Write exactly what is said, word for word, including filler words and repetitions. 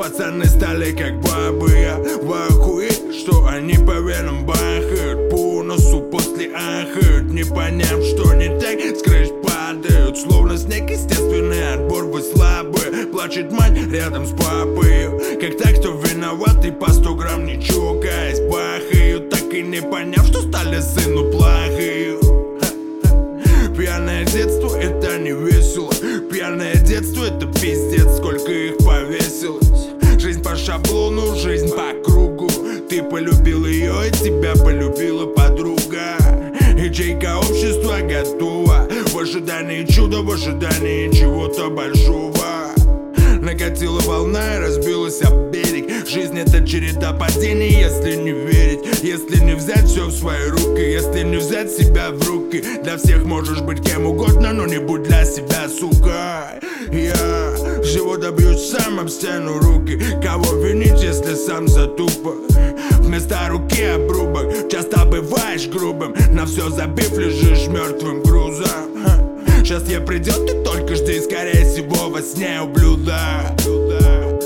Пацаны стали как бабы, я в ахуе, что они по венам бахают, по носу после ахают, не поняв, что не так, с крыш падают, словно снег, естественный отбор, вы слабые. Плачет мать рядом с папой, как так, кто виноват, и по сто грамм не чокаясь бахают, так и не поняв, что стали сыну плохие. Пьяное детство — это не весело, пьяное детство — это пиздец, сколько их повесилось. Жизнь по шаблону, жизнь по кругу, ты полюбил ее, и тебя полюбила подруга. Ячейка общества готова, в ожидании чуда, в ожидании чего-то большого. Накатила волна и разбилась об берег. Жизнь — это череда падений, если не верить, если не взять все в свои руки, если не взять себя в руки. Для всех можешь быть кем угодно, но не будь для себя, сука. Я всего добьюсь сам, об стену руки. Кого винить, если сам затупок? Вместо руки обрубок, часто бываешь грубым, на все забив лежишь мертвым грузом. Счастье придет, ты только жди, скорее всего во сне, ублюдок.